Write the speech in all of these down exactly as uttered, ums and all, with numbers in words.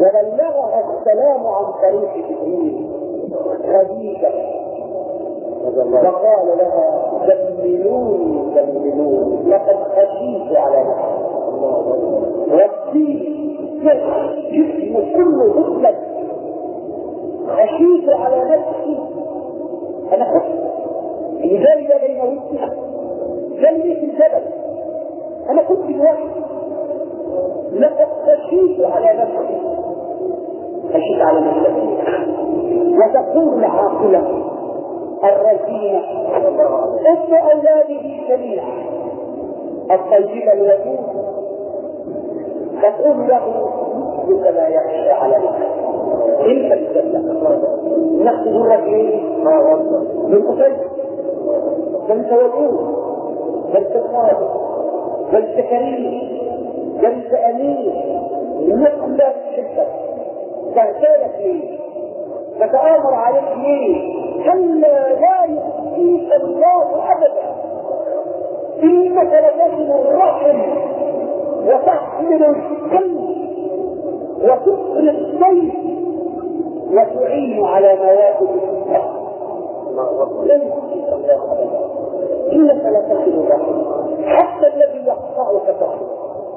وبلغها السلام عن طريق جبريل خديجة، وقال لها دمنوني دمنوني لقد خشيت على نفسي، ربي جسم كله مثلك، خشيت على نفسي، انا خفت لذلك بين وجهي جنبي في الجبل، انا كنت لوحدي، لقد خشيت على نفسي، خشيت على نفسي. وتقول العاقلة الرزينة ام اولاده جميعا الطيبة الودود تقول له مثلك لا يخشى على نفسه، انت تتكلم نفس الرجل من قتيل، بل انت ودود، بل انت صادق، بل انت كريم، بل انت امين، الناس كلها تحبك، تغتالك ليه؟ تتآمر عليك ليه؟ كلا لا يخزيك الله ابدا، انك لتصل الرحم وتحمل الكلب وتقري الضيف وتعين على مواد الاسلام، لن يخزيك الله ابدا، انك لتصل الرحم حتى الذي يقطعك تصل.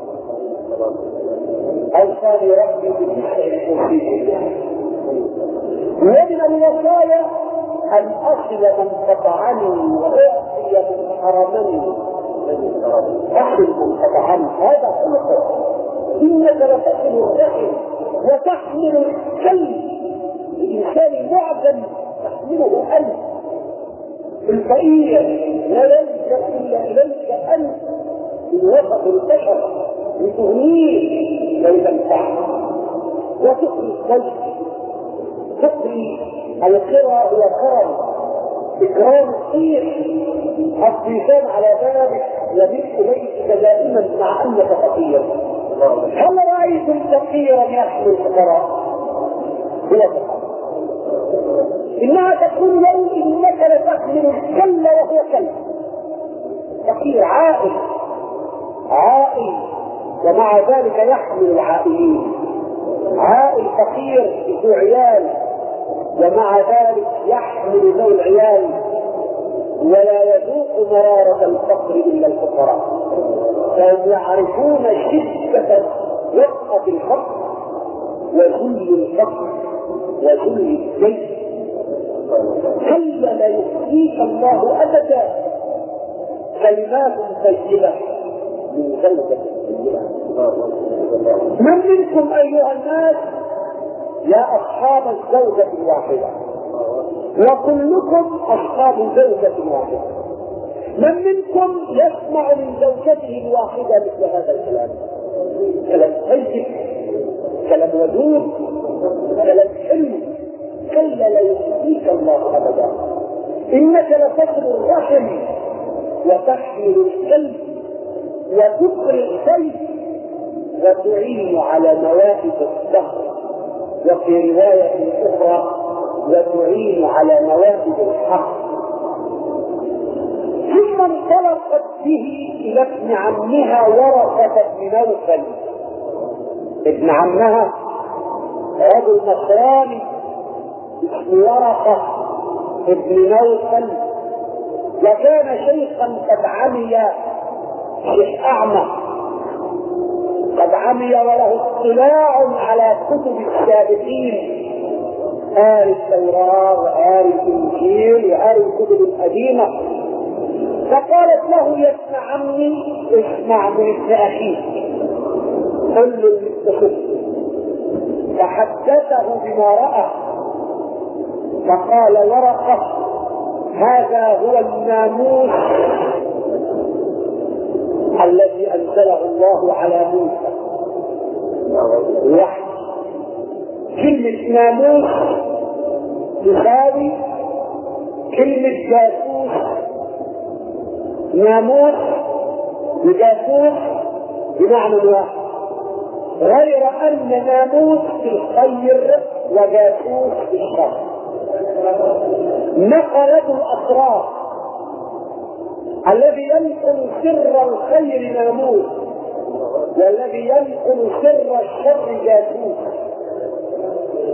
اوصاني ربي بتسع الوصيه، ومن الوصايا ان اصل من قطعني واعطي من حرمني، اصل من قطعني هذا خلقه، انك لتصل الرحم وتحمل الكلب، الانسان معدم تحمله انت، الفقير لا يلجا الا اليك انت في وسط البشر لتغنيه ويتنفعه، وتقري الضيف، تقري القرى هو كرم، اكرام الخير، الضيفان على بابك يبيت بيتك دائما مع انك فقير. هل رايتم فقيرا يحمل الفقراء؟ هو فقير، انها تقول له انك لتحمل الكل وهو كلب، فقير عائل عائل ومع ذلك يحمل العائلين، عائل فقير ذو عيال ومع ذلك يحمل ذو العيال، ولا يذوق مرارة الفقر إلا الفقراء، فهم يعرفون شدة وقعة الفقر وذل الفقر وذل الدين. كلا لا يخزيك الله أبدا، كلمات طيبة من زوجة طيبة. من منكم أيها الناس يا أصحاب الزوجة الواحدة، وكلكم أصحاب زوجة واحدة، من منكم يسمع من زوجته الواحدة مثل هذا الكلام؟ كلام طيب، كلام ودود، كلام حلو. كلا لا يخزيك الله أبدا، إنك لتصل الرحم وتحمل الكلب وتقري السيف وتعين على موائد الدهر، وفي رواية أخرى وتعين على موائد الحق. ثم انطلقت به إلى ابن عمها ورقة بن نوفل، ابن عمها رجل نصراني اسمه ورقة ابن نوفل، وكان شيخا قد عمي، شيخ أعمى قد عمي وله اطلاع على كتب السابقين، آل التوراة وآل الإنجيل وآل الكتب القديمة. فقالت له يا ابن عمي اسمع من ابن أخيك، قل له اللي اكتشفته. فحدثه بما رأى، فقال ورقة هذا هو الناموس الذي أنزله الله على موسى وحي. كلمة ناموس تساوي كلمة جاسوس، ناموس وجاسوس بمعنى واحد، غير أن ناموس في الخير وجاسوس في الشر. مخرج الأسرار الذي ينقل سر الخير ناموس، والذي ينقل سر الشر جاسوس.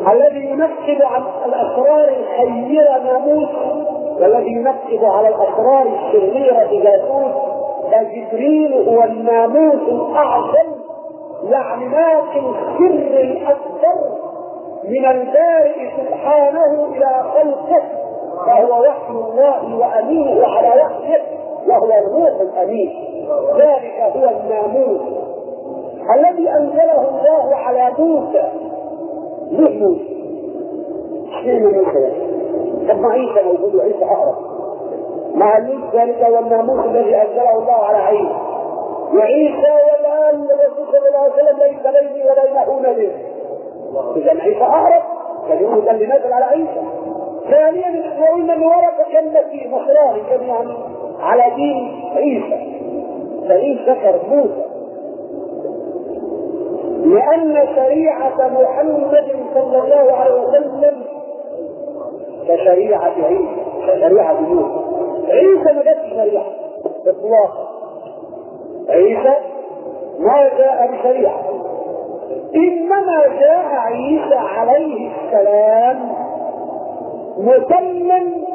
الذي ينقب عن الاسرار الخيره ناموس، والذي ينقب على الاسرار الشريره جاسوس. فجبريل هو الناموس الاعظم، يعني ناقل السر الاكبر من البارئ سبحانه الى خلقه، فهو وحي الله وامينه على وحيه، وهو الروح الامين. ذلك هو الناموس الذي انزله الله على موسى. ليه موسى؟ اشمعنى موسى؟ طب ما عيسى موجود وعيسى اقرب. مع الموت ذلك هو الناموس الذي انزله الله على عيسى، وعيسى والان الرسول صلى الله عليه وسلم ليس بيني وبينه نبي. اذا عيسى اقرب، كلمه اللي نزل على عيسى. ثانيا قلنا ان ورقه كالتي نصراني كان يعني على دين عيسى، فليه ذكر موسى؟ لأن شريعة محمد صلى الله عليه وسلم كشريعة عيسى، كشريعة موسى. عيسى ما جابش شريعة إطلاقا، عيسى ما جاء بشريعة، إنما جاء عيسى عليه السلام متمم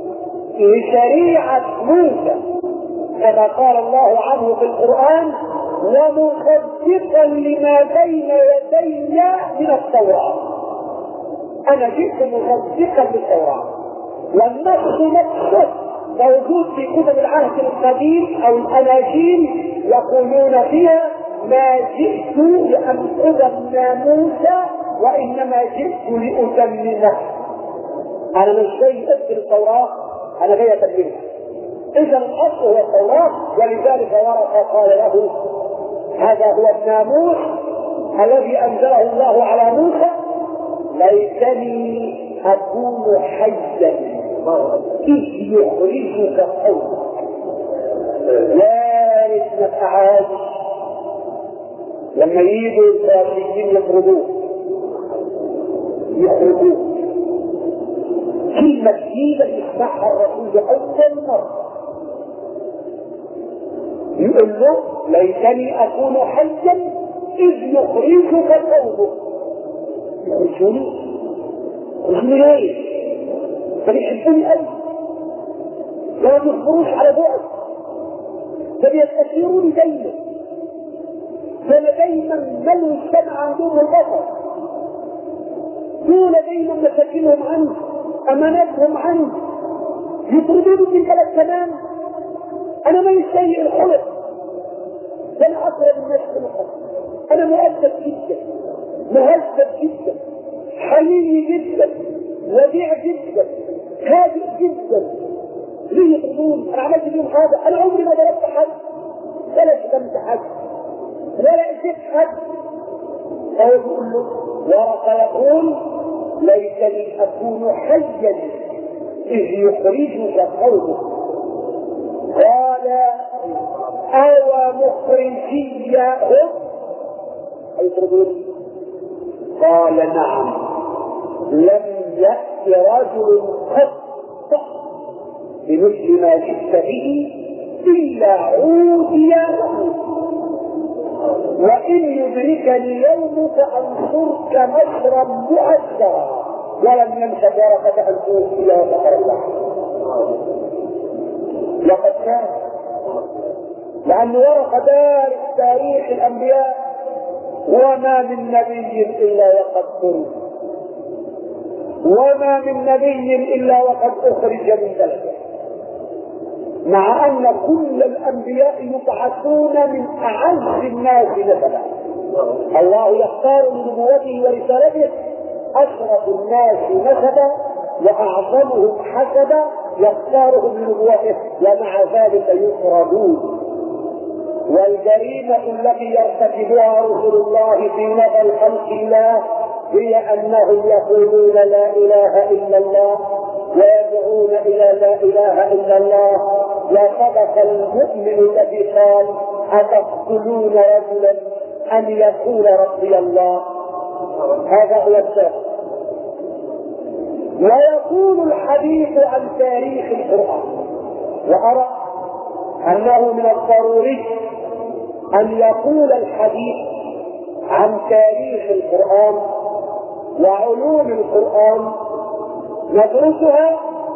لشريعة موسى، كما قال الله عنه في القرآن: ومصدقا لما بين يدي من التوراة. أنا جئت مصدقا للتوراة، والنص نفسه موجود في كتب العهد القديم أو الأناجيل، يقولون فيها: ما جئت لأنقض الناموس وإنما جئت لأتممه. أنا مش جاي أبدل التوراة، أنا جاي أتممها. إذا الأصل هو التوراة، ولذلك ورقة قال له: هذا هو الناموس الذي أنزله الله على موسى، ليتني أكون حيا إذ يخرجك قومك. يا ريت نبقى عايش لما يجوا الفاسقين يخرجوه يخرجوه كلمة جديدة يسمعها الرسول لأول مرة، يقول له: ليتني أكون حيا إذ يخرجك قومك. يخرجوني؟ يخرجوني ليه؟ فبيحبوني أوي، وما بيصبروش على بعد، فبيستشيروني دايما، فأنا دايما ملو السمع عندهم البصر، دول دايما مساكنهم عنه، أماناتهم عنه، يطردوني من البلد تمام. أنا ما يسيء الخلق، أنا أقرب الناس في الخلق، أنا مؤدب جدا، مهذب جدا، حليم جدا، وديع جدا، هادئ جدا. ليه يطردون؟ أنا عملت فيهم حاجة؟ أنا عمري ما ضربت حد، ولا شتمت حد، ولا أذيت حد. فهو يقول له: ورقة يقول: ليتني أكون حيا إذ يخرجك قومك. قال: أو مخرجيهم أيطردون؟ قال: نعم، لم يأت رجل قط بمثل ما جئت به إلا عودي، وإن يدركني يومك أنصرك نصرا مؤثرا. ولم ينسى ورقة أنفوس إلى فقر الله. لقد كان، لأن ورقة دارس تاريخ الأنبياء، وما من نبي إلا وقد قرب، وما من نبي إلا وقد أخرج من بلده، مع أن كل الأنبياء يبعثون من أعز الناس نسبا. الله يختار لنبوته ورسالته أشرف الناس نسبا وأعظمهم حسبا، يختارهم لنبوته، ومع ذلك يطردون. والجريمة التي يرتكبها رسل الله في نظر خلق الله هي أنهم يقولون لا إله إلا الله ويدعون إلى لا إله إلا الله. وصدق المؤمن الذي قال: أتقتلون رجلا أن يقول ربي الله. هذا هو السبب. ويكون الحديث عن تاريخ القرآن، وأرى أنه من الضروري أن يقول الحديث عن تاريخ القرآن، وعلوم القرآن ندرسها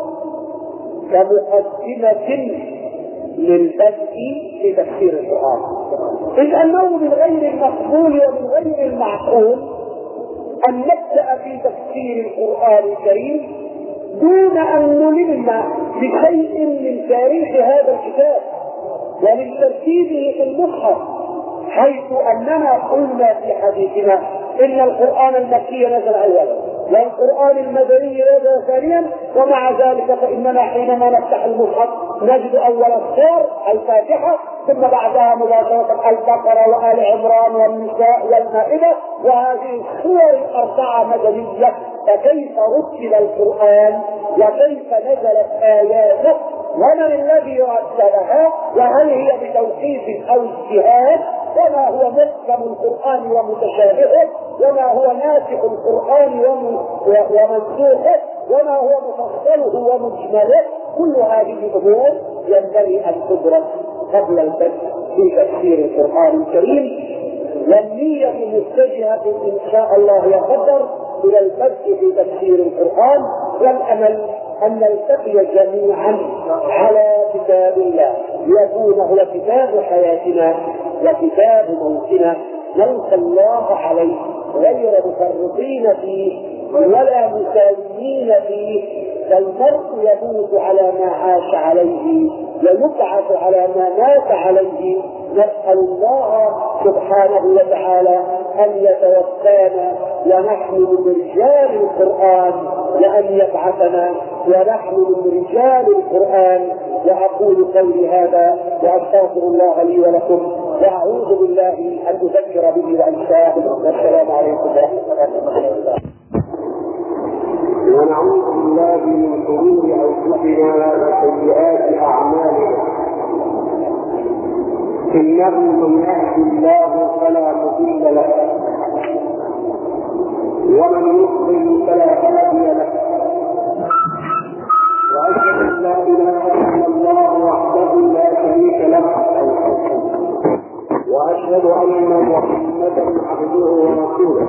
كمقدمة للبدء في تفسير القرآن، إذ أنه من غير المقبول ومن غير المعقول أن نبدأ في تفسير القرآن الكريم دون أن نلم بشيء من تاريخ هذا الكتاب ومن ترتيبه في المصحف، حيث أننا قلنا في حديثنا إن القرآن المكي نزل أولا والقرآن المدني نزل ثانيا، ومع ذلك فإننا حينما نفتح المصحف نجد أول السور الفاتحة، ثم بعدها مباشرة البقرة وآل عمران والنساء والمائدة، وهذه السور الأربعة مدنية. فكيف رتب القرآن وكيف نزلت آياته ومن الذي رتبها وهل هي بتوقيف أو اجتهاد، وما هو محكم القرآن ومتشابهه، وما هو ناسخ القرآن ومنسوخه، وما هو مفصله ومجمله. كل هذه الأمور ينبغي أن تدرس قبل البدء في تفسير القرآن الكريم، والنية متجهة إن شاء الله يقدر إلى البدء في تفسير القرآن، والأمل أن نلتقي جميعا على كتاب الله ليكون هو كتاب حياتنا وكتاب موتنا، نلقى الله عليه غير مفرطين فيه ولا مساومين فيه، فالمرء يموت على ما عاش عليه ويبعث على ما مات عليه. نسأل الله سبحانه وتعالى أن يتوفانا ونحن من رجال القرآن، وأن يبعثنا ونحن من رجال القرآن. وأقول قولي هذا وأستغفر الله لي ولكم، وأعوذ بالله أن أذكر به وأنساه، والسلام عليكم ورحمة الله. ونعوذ بالله من شرور أنفسنا وسيئات أعمالنا، إنه من يهد الله فلا مضل له ومن يضلل فلا هادي له، وأشهد أن لا إله إلا الله وحده لا شريك له، وأشهد أن محمدا عبده ورسوله.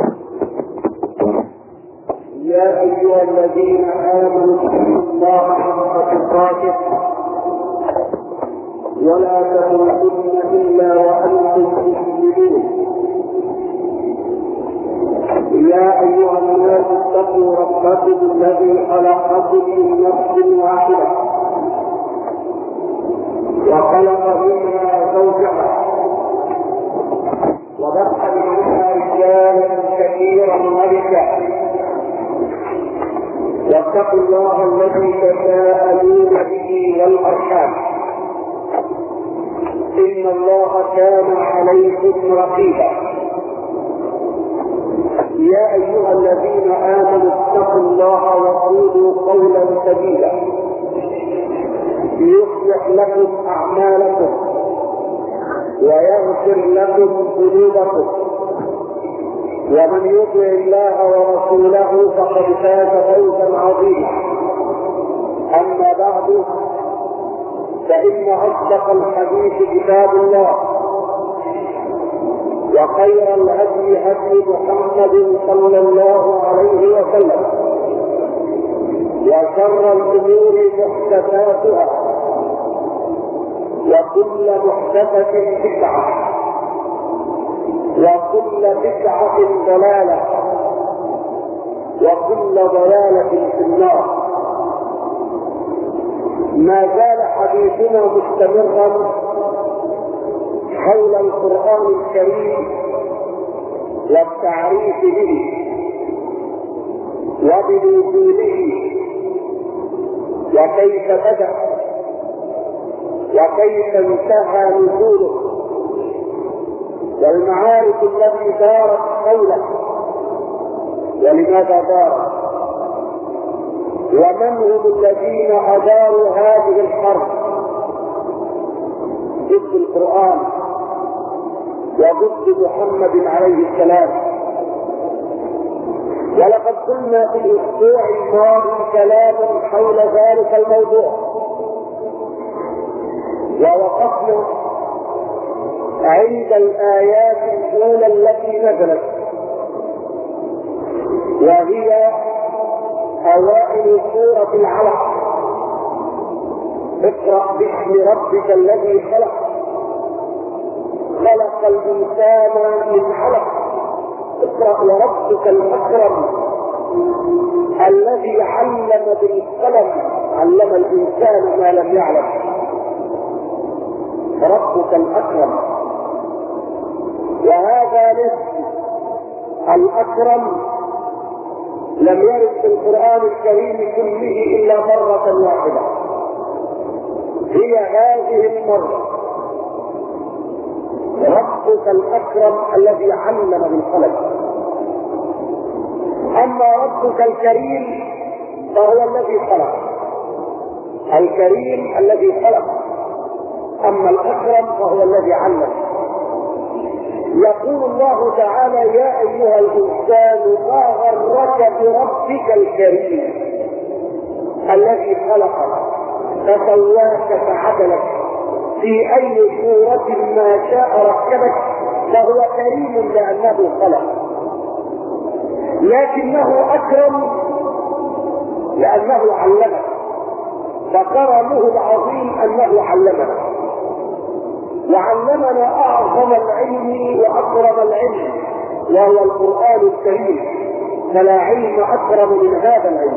يا أيها الذين آمنوا اتقوا الله حق تقاته ولا تموتن إلا وأنتم مسلمون. يا أيها الناس اتقوا ربكم الذي خلقكم من نفس واحدة وخلق منها زوجها وبث منها رجالا كثيرا ونساء، واتقوا الله الذي تساءلون به والأرحام إن الله كان عليكم رقيبا. يا أيها الذين آمنوا اتقوا الله وقولوا قولا سديدا يصلح لكم أعمالكم ويغفر لكم ذنوبكم، ومن يطع الله ورسوله فقد فاز فوزا عظيما. أما بعد، فإن أصدق الحديث كتاب الله، وخير الهدي هدي محمد صلى الله عليه وسلم، وشر الأمور محدثاتها، وكل محدثة بدعة، وكل بدعة ضلالة، وكل ضلالة في النار. ما زال حديثنا مستمرا حول القرآن الكريم والتعريف به وبنزوله وكيف بدأ وكيف انتهى نزوله، والمعارك التي دارت حوله ولماذا دارت، ومن هم الذين أداروا هذه الحرب ضد القرآن وضد محمد عليه السلام. ولقد قلنا في الأسبوع الماضي كلاما حول ذلك الموضوع، ووقفنا عند الآيات الأولى التي نزلت، وهي اوائل سورة العلق. اقرأ باسم ربك الذي خلق، خلق الانسان من علق. اقرأ وربك الاكرم الذي علم بالقلم، علم الانسان ما لم يعلم. ربك الاكرم، وهذا الاسم الاكرم لم يرد في القرآن الكريم كله الا مرة واحدة، هي هذه المرة. ربك الاكرم الذي علم بالقلم. اما ربك الكريم فهو الذي خلق، الكريم الذي خلق، اما الاكرم فهو الذي علم. يقول الله تعالى: يا ايها الانسان ما غرك بربك الكريم الذي خلقك فسواك فعدلك في اي صورة ما شاء ركبك. فهو كريم لانه خلق، لكنه اكرم لانه علمك، فكرمه العظيم انه علمنا، وعلمنا اعظم العلم واكرم العلم وهو القرآن الكريم، فلا علم اكرم من هذا العلم.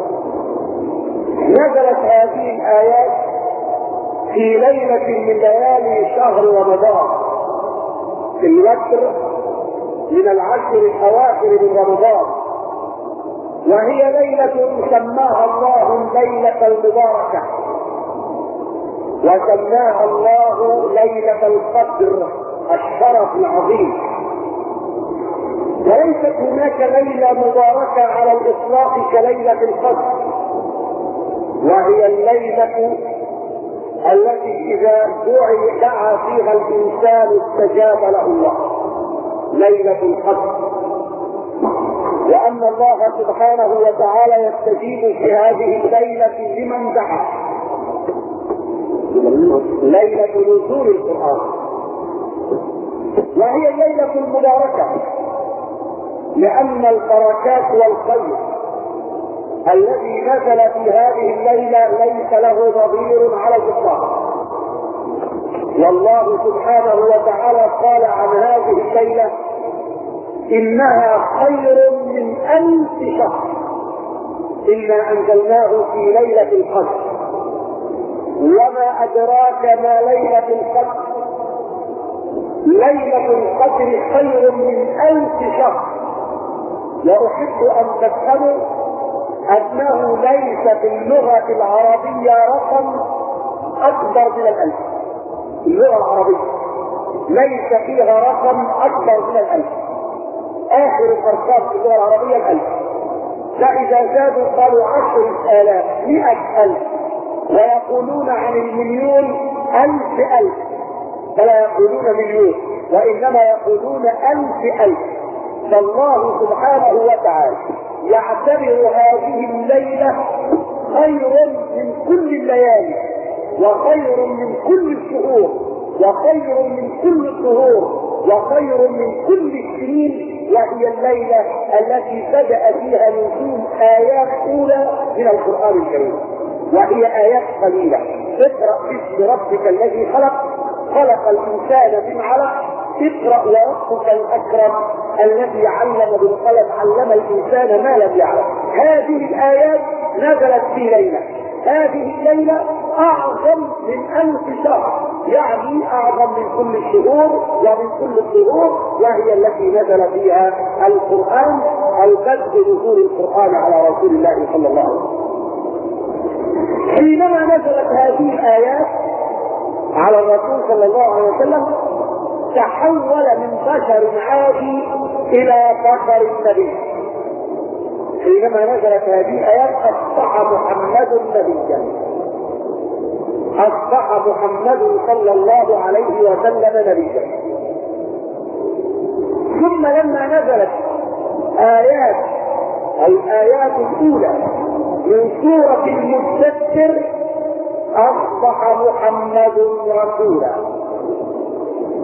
نزلت هذه الايات في ليلة من ليالي شهر رمضان، في الوتر من العشر الاواخر من رمضان، وهي ليلة سماها الله الليلة المباركة، وسماها الله ليلة القدر الشرف العظيم. وليست هناك ليلة مباركة على الاطلاق كليلة القدر، وهي الليلة التي اذا دعي دعا فيها الانسان استجاب له الله، ليلة القدر. وان الله سبحانه وتعالى يستجيب في هذه الليلة لمن دعا، ليلة نزول القرآن. وهي الليلة المباركة لأن البركات والخير الذي نزل في هذه الليلة ليس له نظير على الإطلاق. والله سبحانه وتعالى قال عن هذه الليلة: إنها خير من ألف شهر إنا أنزلناه في ليلة القدر. وما أدراك ما ليلة القدر؟ ليلة القدر خير من ألف شهر. وأحب أن تفهموا أنه ليس في اللغة العربية رقم أكبر من الألف. اللغة العربية ليس فيها رقم أكبر من الألف. آخر الأرقام في اللغة العربية الألف، فإذا زادوا قالوا عشر آلاف، مئة ألف، ويقولون عن المليون ألف ألف، فلا يقولون مليون وإنما يقولون ألف ألف. فالله سبحانه وتعالى يعتبر هذه الليلة خير من كل الليالي، وخير من كل الشهور، وخير من كل الشهور، وخير من كل السنين. وهي الليلة التي بدأ فيها نزول آيات أولى من القرآن الكريم، وهي آيات قليلة. اقرأ باسم ربك الذي خلق، خلق الإنسان من علق. اقرأ وربك الأكرم الذي علم بالقلم، علم الإنسان ما لم يعلم. هذه الآيات نزلت في ليلة، هذه الليلة أعظم من ألف شهر، يعني أعظم من كل الشهور ومن كل الشهور، وهي التي نزل فيها القرآن أو بدء نزول القرآن على رسول الله صلى الله عليه وسلم. حينما نزلت هذه الآيات على الرسول صلى الله عليه وسلم تحول من بشر عادي إلى بشر نبي. حينما نزلت هذه الآيات أصبح محمد نبيا، أصبح محمد صلى الله عليه وسلم نبيا. ثم لما نزلت آيات الآيات الأولى من سورة المدثر أصبح محمد رسولا.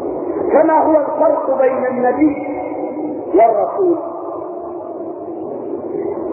كما هو الفرق بين النبي والرسول؟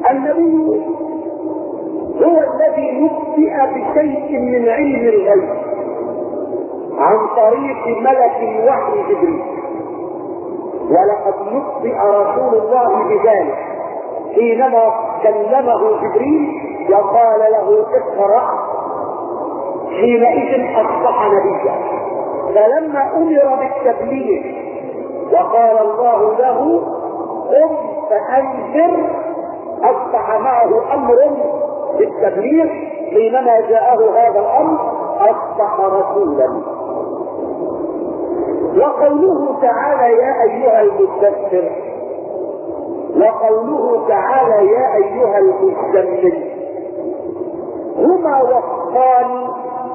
النبي هو الذي نبئ بشيء من علم الغيب عن طريق ملك الوحي جبريل، ولقد نبئ رسول الله بذلك حينما كلمه جبريل وقال له اقرأ، حينئذ اصبح نبيا. فلما امر بالتبليغ وقال الله له قم فانذر اصبح معه امر بالتبليغ، حينما جاءه هذا الامر اصبح رسولا. وقوله تعالى يا ايها المدثر، وقوله تعالى يا ايها المزمل، هما وصفان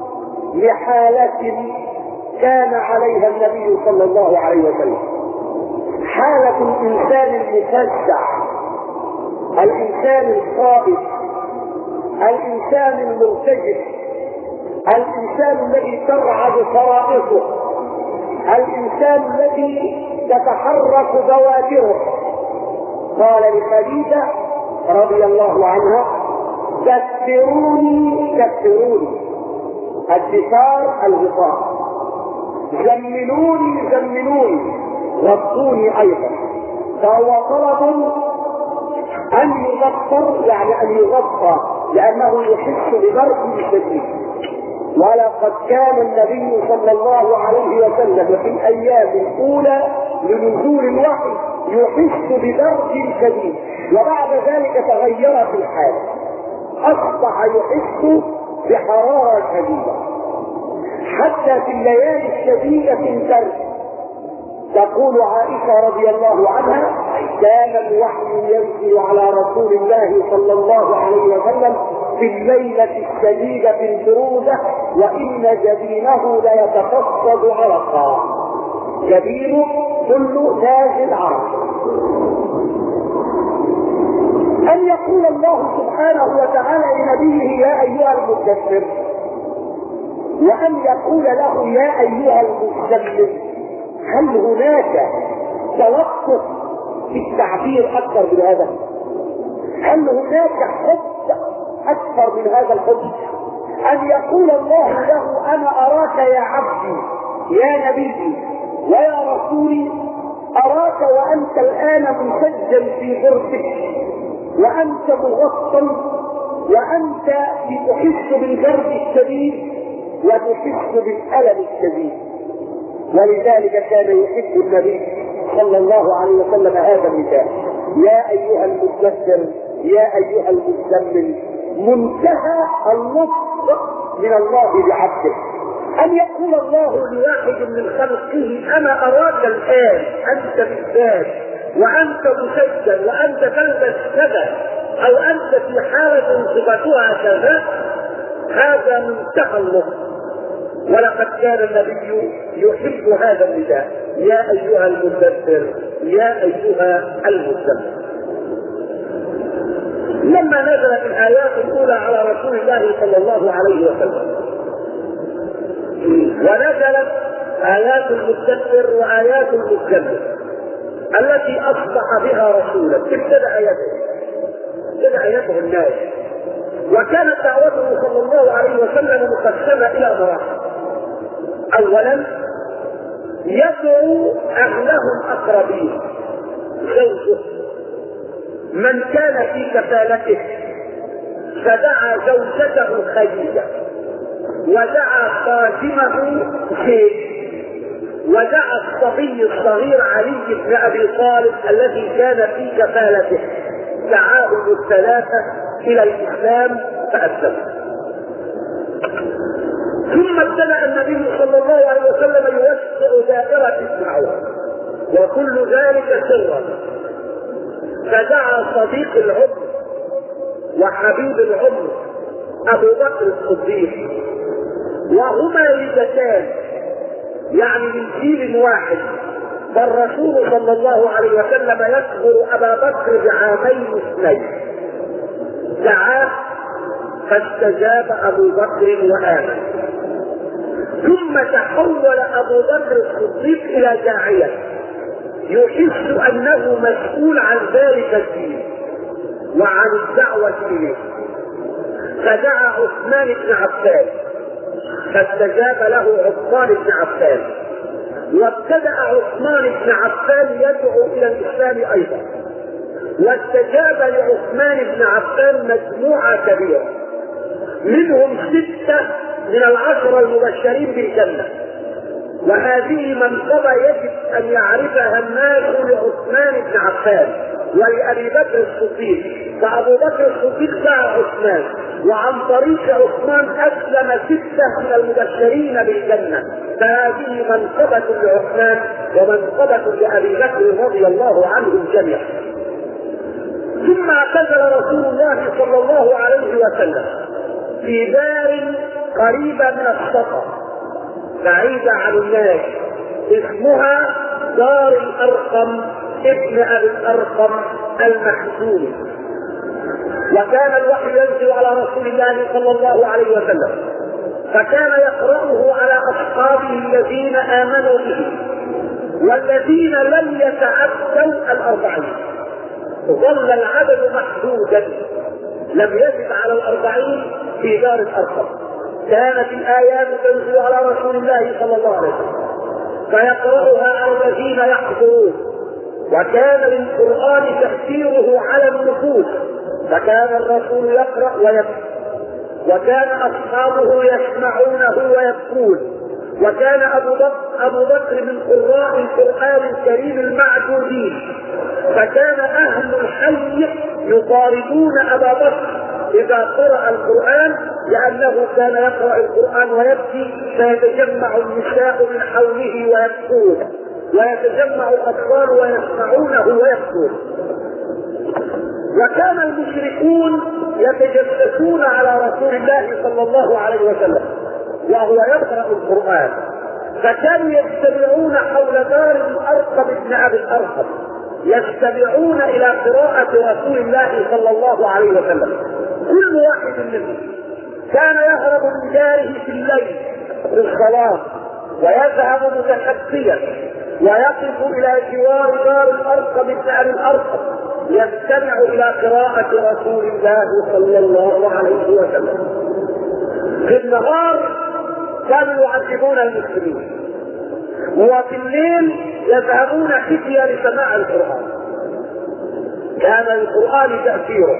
لحالة كان عليها النبي صلى الله عليه وسلم. حالة الانسان المفزع، الانسان الخائف، الانسان المرتجف، الانسان الذي ترعد فرائصه، الانسان الذي تتحرك بوادره. قال لخديجة رضي الله عنها دثروني دثروني، الدثار الغطاء، زملوني زملوني، غطوني ايضا. فهو طلب ان يغطر، يعني ان يغطى، لانه يحس ببرد شديد. ولقد كان النبي صلى الله عليه وسلم في الايام الاولى لنزول الوحي يحس ببرد شديد، وبعد ذلك تغيرت الحال، اصبح يحس بحرارة شديدة. حتى في الليالي الشديدة البرد تقول عائشة رضي الله عنها كان الوحي ينزل على رسول الله صلى الله عليه وسلم في الليلة الشديدة البرودة وإن جبينه ليتفصد عرقا، جبينه كله نازل عرق. أن يقول الله سبحانه وتعالى لنبيه يا أيها المدثر، وأن يقول له يا أيها المزمل، هل هناك توقف في التعبير أكثر من هذا؟ هل هناك حب أكثر من هذا الحب؟ أن يقول الله له أنا أراك يا عبدي يا نبيي ويا رسولي، أراك وأنت الآن مسجل في غرفتك وأنت مغطى وأنت تحس بالبرد الشديد وتحس بالألم الشديد. ولذلك كان يحب النبي صلى الله عليه وسلم هذا النداء يا أيها المدثر يا أيها المزمل، منتهى اللطف من الله بعبده. أن يقول الله لواحد من خلقه أنا أراك الآن أنت بالذات وأنت مسجل وأنت تلبس كذا أو أنت في حالة صفتها كذا، هذا منتهى اللطف. ولقد كان النبي يحب هذا النداء يا أيها المدثر يا أيها المزمل. لما نزلت الآيات الأولى على رسول الله صلى الله عليه وسلم ونزلت آيات المدثر وآيات المزمل التي أصبح بها رسولا، ابتدأ يدعو ابتدأ يدعو الناس، وكانت دعوته صلى الله عليه وسلم مقسمة إلى مراحل. أولا يدعو أهلهم أقربين، زوجه من كان في كفالته، فدعا زوجته خديجة ودعا خادمه زيد ودعا الصبي الصغير علي بن ابي طالب الذي كان في كفالته، دعاهم الثلاثه الى الاسلام فاسلموا. ثم ابتدأ النبي صلى الله عليه وسلم يوسع دائرة الدعوة وكل ذلك سرا، فدعا صديق العمر وحبيب العمر ابو بكر الصديق، وهما لذتان يعني من جيل واحد، فالرسول صلى الله عليه وسلم يكبر ابا بكر بعامين اثنين، دعاه فاستجاب ابو بكر وامن. ثم تحول ابو بكر الصديق الى داعية يحس انه مسؤول عن ذلك الدين، وعن الدعوة إليه، فدعا عثمان بن عفان فاستجاب له عثمان بن عفان، وابتدأ عثمان بن عفان يدعو إلى الإسلام أيضا، واستجاب لعثمان بن عفان مجموعة كبيرة منهم ستة من العشرة المبشرين بالجنة، وهذه منقبة يجب أن يعرفها الناس لعثمان بن عفان ولأبي بكر الصديق. فأبو بكر الصديق دعا عثمان، وعن طريق عثمان أسلم ستة من المبشرين بالجنة، فهذه منقبة لعثمان ومنقبة لأبي بكر رضي الله عنهم جميعا. ثم اعتزل رسول الله صلى الله عليه وسلم في دار قريبة من الصفا بعيدة عن الناس، اسمها دار الأرقم ابن أبي الأرقم المخزومي، وكان الوحي ينزل على رسول الله صلى الله عليه وسلم، فكان يقرأه على أصحابه الذين آمنوا به والذين لم يتعدوا الأربعين. ظل العدد محدودا لم يزد على الأربعين في دار الأرقم. كانت الآيات تنزل على رسول الله صلى الله عليه وسلم فيقرأها على الذين يحضرون، وكان للقرآن تأثيره على النفوس، فكان الرسول يقرأ ويبكي، وكان أصحابه يسمعونه ويبكون، وكان أبو بكر, أبو بكر من قراء القرآن الكريم المعدودين، فكان أهل الحي يطاردون أبا بكر إذا قرأ القرآن لأنه كان يقرأ القرآن ويبكي، فيتجمع النساء من حوله ويبكون، ويتجمع الأطفال ويسمعونه ويبكون. وكان المشركون يتجسسون على رسول الله صلى الله عليه وسلم وهو يقرأ القرآن، فكانوا يجتمعون حول دار الأرقم ابن أبي الأرقم يستمعون إلى قراءة رسول الله صلى الله عليه وسلم. كل واحد منهم كان يهرب من داره في الليل للصلاة ويذهب متخفيا ويقف إلى جوار دار الأرقم ابن أبي الأرقم يستمع إلى قراءة رسول الله صلى الله عليه وسلم. في النهار كانوا يعذبون المسلمين، وفي الليل يذهبون خفيا لسماع القرآن. كان القرآن تأثيره.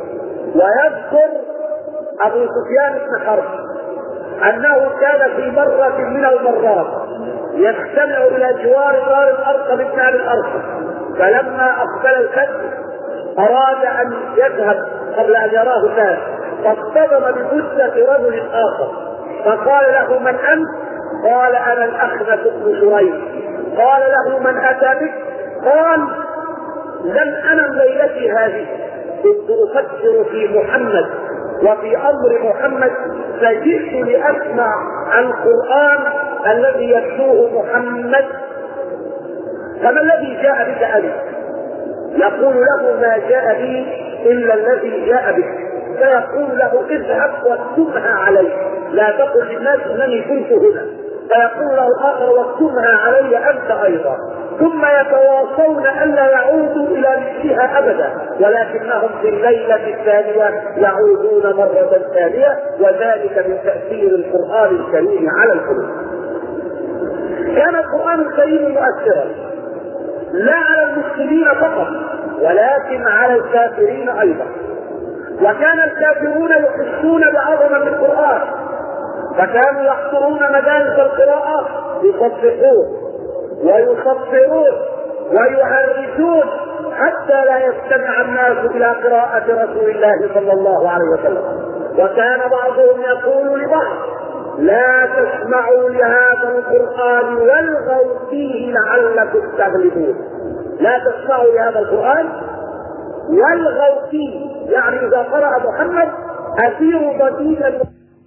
ويذكر أبو سفيان بن حرب أنه كان في مرة من المرات يستمع إلى جوار دار الأرقم بن أبي الأرقم، فلما أقبل الفجر أراد أن يذهب قبل أن يراه الناس، فاصطدم بجثة رجل آخر فقال له: من أنت؟ قال: أنا الأخنس بن شريح. قال له: من أتى بك؟ قال: لم أنم ليلتي هذه، كنت أفكر في محمد وفي أمر محمد، فجئت لأسمع القرآن الذي يتلوه محمد. فما الذي جاء بك أبي؟ يقول له: ما جاء بي إلا الذي جاء بك. فيقول له: اذهب واكتبها علي، لا تقل للناس انني كنت هنا. فيقول له الاخر: واكتبها علي انت ايضا. ثم يتواصون الا يعودوا الى مثلها ابدا، ولكنهم في الليله الثانيه يعودون مره ثانيه، وذلك من تاثير القران الكريم على القلوب. كان القران الكريم مؤثرا لا على المسلمين فقط ولكن على الكافرين ايضا، وكان الكافرون يحسون بعظمة القرآن، فكانوا يحضرون مجالس القراءة يصدقون ويصفرون ويهرجون حتى لا يستمع الناس إلى قراءة رسول الله صلى الله عليه وسلم. وكان بعضهم يقول لبعض: لا تسمعوا لهذا القرآن والغوا فيه لعلكم تغلبون. لا تسمعوا لهذا القرآن والغوا فيه، يعني إذا قرأ محمد أثيروا بديلا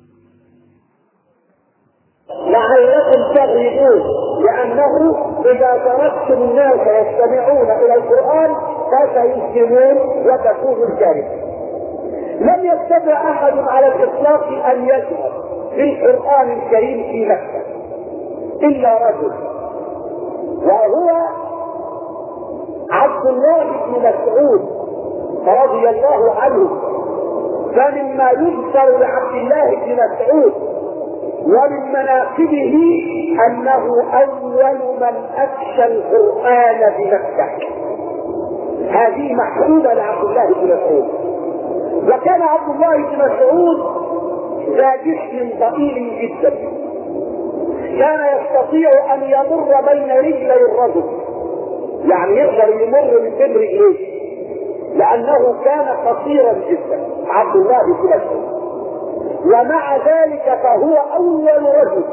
لعلكم تغلبون، لأنه إذا تركتم الناس يستمعون إلى القرآن فسيسلمون وتكون الكارثة. لم يستطع أحد على الإطلاق أن يذهب بالقرآن الكريم في مكة إلا رجل، وهو عبد الله بن مسعود رضي الله عنه. فمما يذكر لعبد الله بن مسعود ومن مناقبه انه اول من افشى القران بمكه. هذه محسوبه لعبد الله بن مسعود. وكان عبد الله بن مسعود ذا جسم ضئيل جدا، كان يستطيع ان يمر بين رجلي الرجل، يعني يقدر يمر من بين رجليه لانه كان قصيرا جدا عبد الله بن مسعود. ومع ذلك فهو اول رجل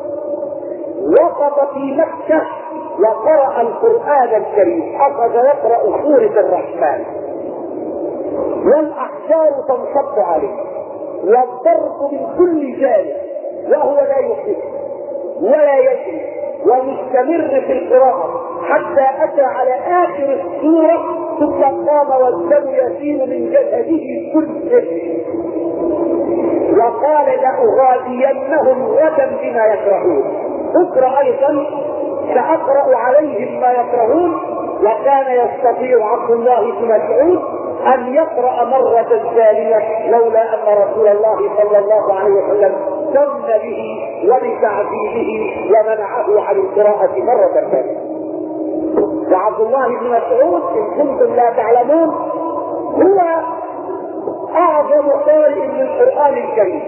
وقف في مكه وقرأ القرآن الكريم، اخذ يقرأ سورة الرحمن والاحجار تنصب عليه والضرب من كل جانب وهو لا يحس ولا يجري ومستمر في القراءة حتى اتى على اخر السورة ثم قام والدم يسيل من جسده كله وقال لأغادينهم غدا بما يكرهون. اقرأ ايضا سأقرأ عليهم ما يكرهون. وكان يستطيع عبد الله بن مسعود ان يقرأ مرة ثانية لولا ان رسول الله صلى الله عليه وسلم سن به وبتعذيبه ومنعه عن القراءة مرة ثانية. وعبد الله بن مسعود ان كنتم لا تعلمون هو اعظم قارئ للقرآن الكريم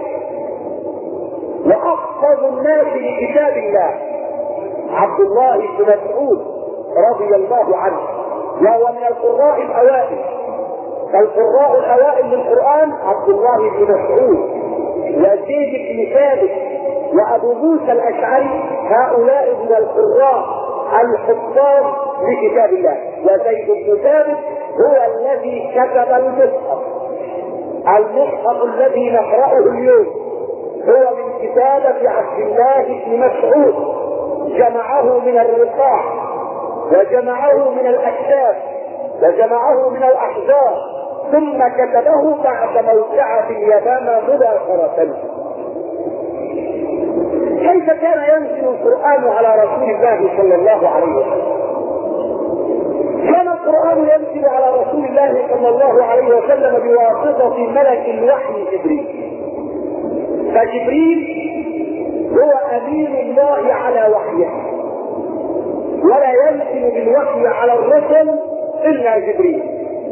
واحفظ الناس لكتاب الله. عبد الله بن مسعود رضي الله عنه وهو من القراء الاوائل. فالقراء الاوائل للقرآن عبد الله بن مسعود وزيد بن ثابت وابو موسى الاشعري، هؤلاء من القراء الحفاظ لكتاب الله. وزيد بن ثابت هو الذي كتب المصحف المصحف الذي نقرأه اليوم، هو من كتابة عبد الله بن مسعود. جمعه من الرقاع وجمعه من الاكتاف وجمعه من الاحزاب ثم كتبه بعد موسعة اليمامة مباشرة. كيف كان ينزل القرآن على رسول الله صلى الله عليه وسلم؟ كان القرآن ينزل على رسول الله صلى الله عليه وسلم بواسطة ملك الوحي جبريل. فجبريل هو امين الله على وحيه، ولا ينزل بالوحي على الرسل الا جبريل.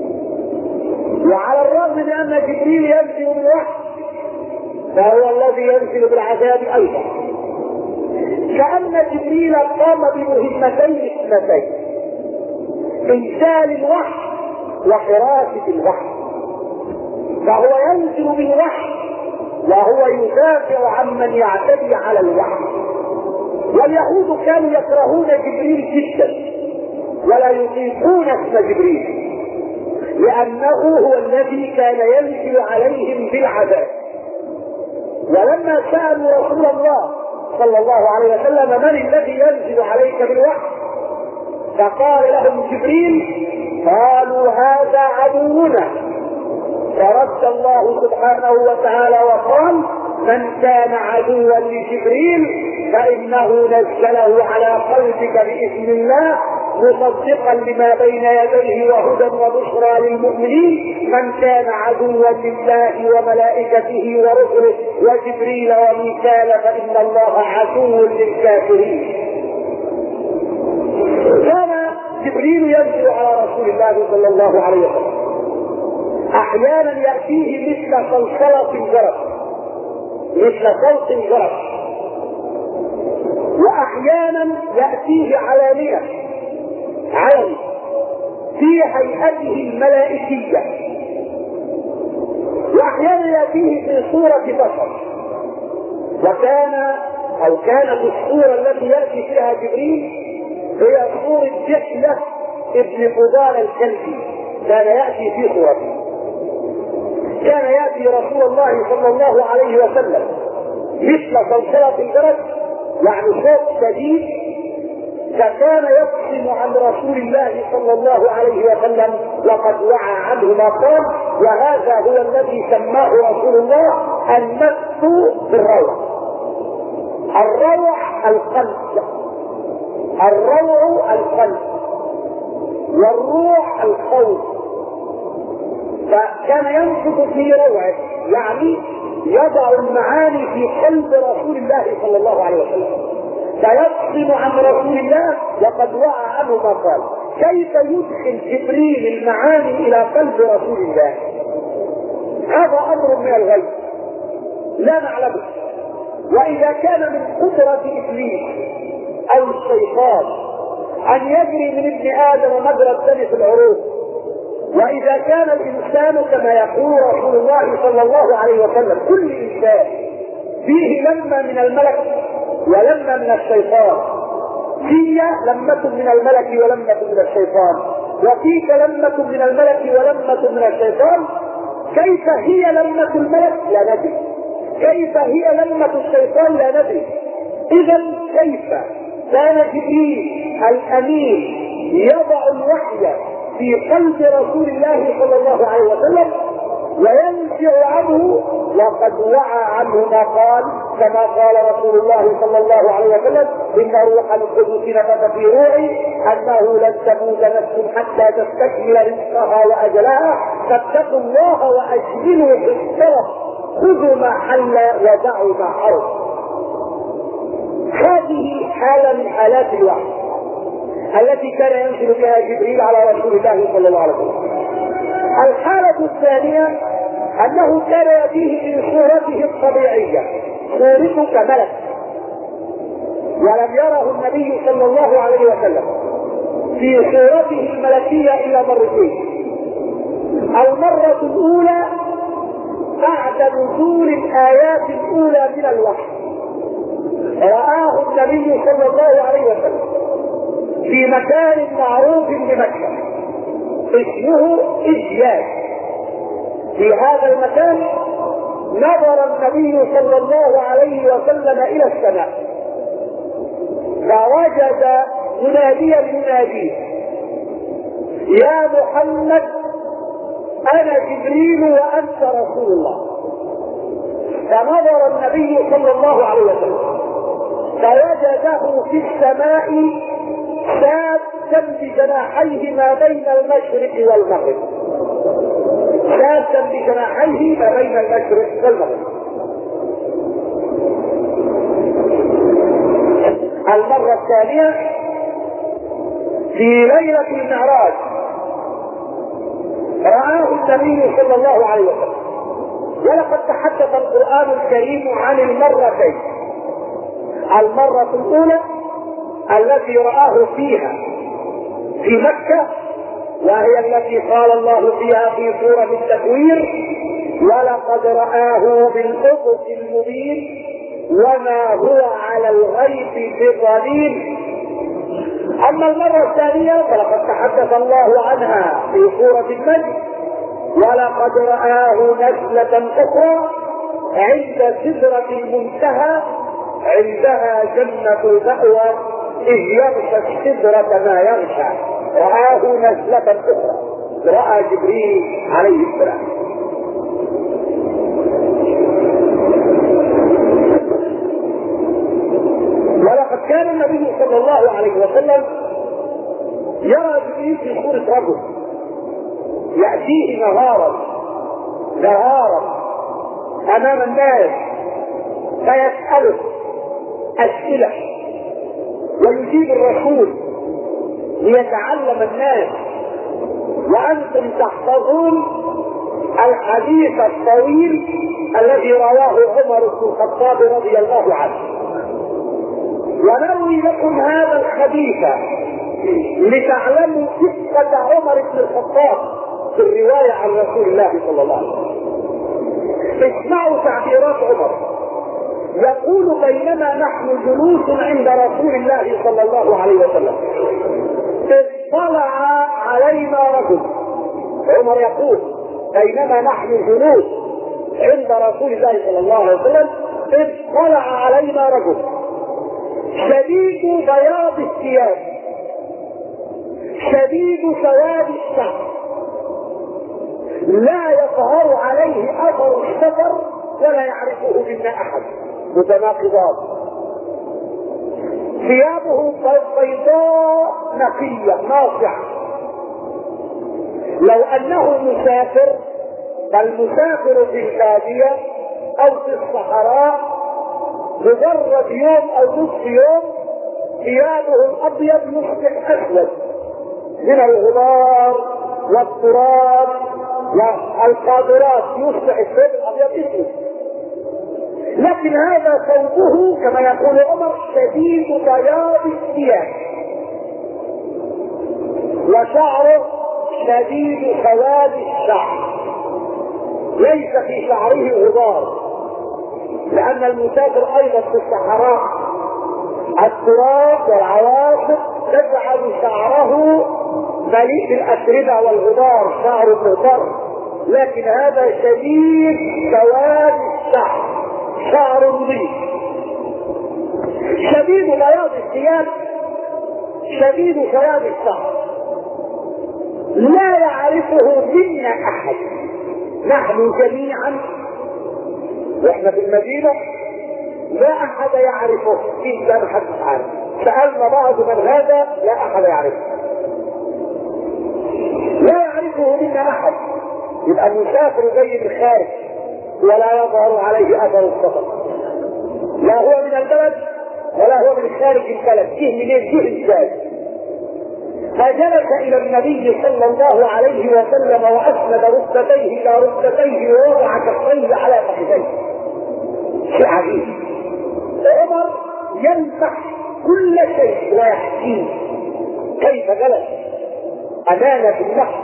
وعلى الرغم من ان جبريل ينزل بالوحي فهو الذي ينزل بالعذاب ايضا. كأن جبريل قام بمهمتين اثنتين: انزال الوحي وحراسة الوحي. فهو ينزل بالوحي وهو يدافع عمن يعتدي على الوحي. واليهود كانوا يكرهون جبريل جدا ولا يطيقون اسم جبريل لانه هو الذي كان ينزل عليهم بالعذاب. ولما سالوا رسول الله صلى الله عليه وسلم من الذي ينزل عليك بالوحي فقال لهم جبريل، قالوا هذا عدونا. فرد الله سبحانه وتعالى وقال من كان عدوا لجبريل فانه نزله على قلبك باذن الله مصدقا لما بين يديه وهدى وبشرى للمؤمنين. من كان عدوا لله وملائكته ورسله وجبريل وميكال فان الله عدو للكافرين. كان جبريل ينزل على رسول الله صلى الله عليه وسلم، احيانا ياتيه مثل صلصله الجرس، مثل صوت الجرس، واحيانا ياتيه علانيه علني في هيئته الملائكيه، واحيانا ياتيه في صوره بشر. وكان او كانت الصوره التي ياتي فيها جبريل هي صوره دحية ابن فضال الكلبي، كان ياتي في صورته. كان ياتي رسول الله صلى الله عليه وسلم مثل صلصله الجرس، يعني صوت شديد، فكان يقسم عن رسول الله صلى الله عليه وسلم وقد وعى عنه ما قال. وهذا هو الذي سماه رسول الله النفس بالروع. الروع القلب، الروع القلب، والروح الخوف. فكان ينفض في روعه، يعني يضع المعاني في قلب رسول الله صلى الله عليه وسلم، فيفصل عن رسول الله وقد وعى عنه ما قال. كيف يدخل جبريل المعاني الى قلب رسول الله؟ هذا امر من الغيب لا نعلمه. واذا كان من قدرة ابليس او الشيطان ان يجري من ابن ادم مجرى الدم في العروق، واذا كان الانسان كما يقول رسول الله صلى الله عليه وسلم كل انسان فيه لمة من الملك ولمة من الشيطان، في لمة من الملك ولمة من الشيطان، وفيك لمة من الملك ولمة من الشيطان، كيف هي لمة الملك لا ندري، كيف هي لمة الشيطان لا ندري. اذا كيف كان جبريل الامين يضع الوحي في قلب رسول الله صلى الله عليه وسلم وينزع عنه وقد وعى عنه ما قال، كما قال رسول الله صلى الله عليه وسلم: ان روح القدس نفث في روحي انه لن تموت نفس حتى تستكمل رزقها واجلها، فاتقوا الله واجملوا في الشرف، خذوا ما حل ودعوا ما حرم. هذه حالة من حالات الوحي التي كان ينزل بها جبريل على رسول الله صلى الله عليه وسلم. الحالة الثانية انه كان يأتيه من صورته الطبيعية، صورته كملك، ولم يره النبي صلى الله عليه وسلم في صورته الملكية الا مرتين. المرة الاولى بعد نزول الايات الاولى من الوحي، رآه النبي صلى الله عليه وسلم في مكان معروف بمكة اسمه إجياز. في هذا المكان نظر النبي صلى الله عليه وسلم الى السماء فوجد مناديا يناديه: يا محمد انا جبريل وانت رسول الله. فنظر النبي صلى الله عليه وسلم فوجده في السماء سادا بجناحيه ما بين المشرق والمغرب، سادا بجناحيه ما بين المشرق والمغرب. المرة الثانية في ليلة المعراج رآه النبي صلى الله عليه وسلم، ولقد تحدث القرآن الكريم عن المرتين. المرة الأولى التي رآه فيها في مكة، وهي التي قال الله فيها في سورة التكوير: ولقد رآه بالأفق المبين وما هو على الغيب بضنين. أما المرة الثانية فلقد تحدث الله عنها في سورة النجم: ولقد رآه نزلة أخرى عند سدرة المنتهى عندها جنة المأوى إذ يغشى السدرة ما يغشى. رآه نزلة أخرى، رأى جبريل عليه السلام. ولقد كان النبي صلى الله عليه وسلم يرى جبريل في صورة رجل يأتيه نهارا نهارا أمام الناس فيسأله أسئلة ويجيب الرسول ليتعلم الناس، وأنتم تحفظون الحديث الطويل الذي رواه عمر بن الخطاب رضي الله عنه. ونروي لكم هذا الحديث لتعلموا قصة عمر بن الخطاب في الرواية عن رسول الله صلى الله عليه وسلم. اسمعوا تعبيرات عمر. يقول: بينما نحن جلوس عند رسول الله صلى الله عليه وسلم اطلع علينا رجل. عمر يقول: بينما نحن جلوس عند رسول الله صلى الله عليه وسلم اطلع علينا رجل شديد بياض الثياب شديد سواد الشعر لا يظهر عليه اثر السفر ولا يعرفه منا احد، متناقضات. ثيابه بيضاء نقية ناصعة، لو انه مسافر فالمسافر في البادية او في الصحراء مجرد يوم او نصف يوم ثيابه الابيض يصبح اسود من الغبار والتراب والقاذورات، يصبح الثوب الابيض اسود. لكن هذا ثوبه كما يقول عمر شديد بياض الثياب، وشعره شديد سواد الشعر، ليس في شعره غبار، لان المسافر ايضا في الصحراء التراب والعواصف تجعل شعره مليء بالاتربه والغبار، شعر مغبر، لكن هذا شديد سواد الشعر، شعر نظيف شديد بياض الثياب شديد سواد الشعر، لا يعرفه منا احد. نحن جميعا واحنا في المدينة لا احد يعرفه الا من حد عارف. سألنا بعض من هذا لا احد يعرفه، لا يعرفه منا احد. يبقى المسافر زي الخارج ولا يظهر عليه اثر السفر، لا هو من البلد ولا هو من خارج البلد، فيه منين فيه ازاي. فجلس الى النبي صلى الله عليه وسلم واسند ركبتيه الى ركبتيه ووضع كفيه على فخذيه. شيء عجيب. عمر يمسح كل شيء ويحكيه كيف جلس امانه النحو،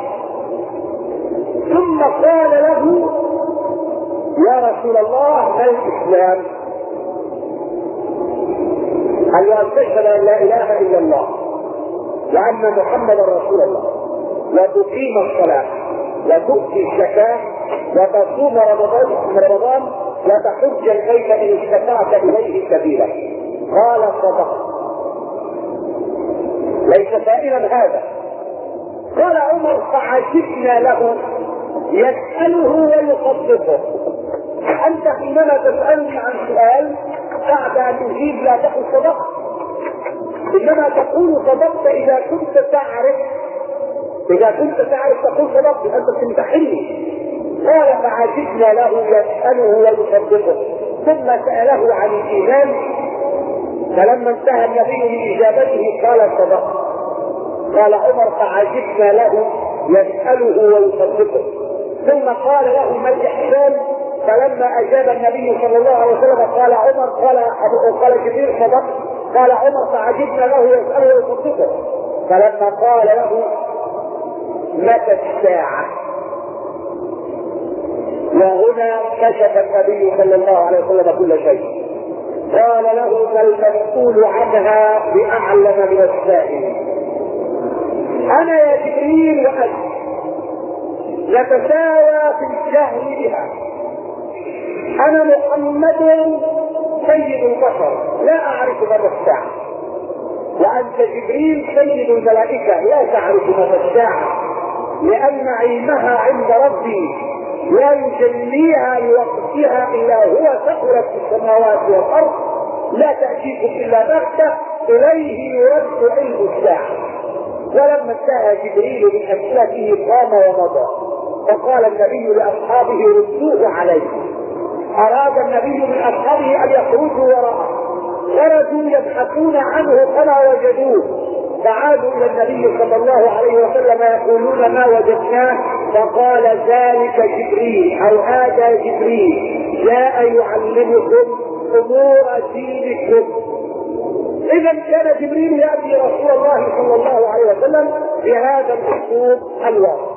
ثم قال له يا رسول الله ما الاسلام؟ قال له ان تشهد ان لا اله الا الله وان محمدا رسول الله وتقيم الصلاه وتؤتي الزكاه وتصوم رمضان رمضان وتحج البيت ان استطعت اليه سبيلا. قال صدقت. ليس سائلا هذا. قال عمر فعجبنا له يساله ويصدقه. انت حينما تسالني عن سؤال بعد ان تجيب لا تقل صدقت، انما تقول صدقت اذا كنت تعرف اذا كنت تعرف تقول صدقت، انت تمتحني. قال فعجبنا له يساله ويصدقه، ثم ساله عن الايمان، فلما انتهى النبي من اجابته قال صدقت. قال عمر فعجبنا له يساله ويصدقه، ثم قال له ما الاحسان؟ فلما اجاب النبي صلى الله عليه وسلم قال عمر قال قال جبريل صدق. قال عمر فعجبنا له يساله ويصدقه، فلما قال له متى الساعه؟ وهنا كشف النبي صلى الله عليه وسلم كل شيء. قال له ما المسؤول عنها باعلم من السائل. انا يا جبريل وانت نتساوى في الجهل بها. انا محمد سيد البشر لا اعرف متى الساعه، وانت جبريل سيد الملائكه لا تعرف متى الساعه، لان علمها عند ربي لا يجليها لوقتها الا هو، ثقلت في السماوات والارض لا تاتيكم الا بغته، اليه يرد علم الساعه. ولما انتهى جبريل من اسئلته قام ومضى، فقال النبي لاصحابه ردوه عليه. اراد النبي من اصحابه ان يخرجوا وراءه، خرجوا يبحثون عنه فما وجدوه، فعادوا الى النبي صلى الله عليه وسلم يقولون ما وجدناه، فقال ذلك جبريل او هذا جبريل جاء يعلمكم امور دينكم. اذا كان جبريل ياتي رسول الله صلى الله عليه وسلم بهذا الاسلوب الواضح.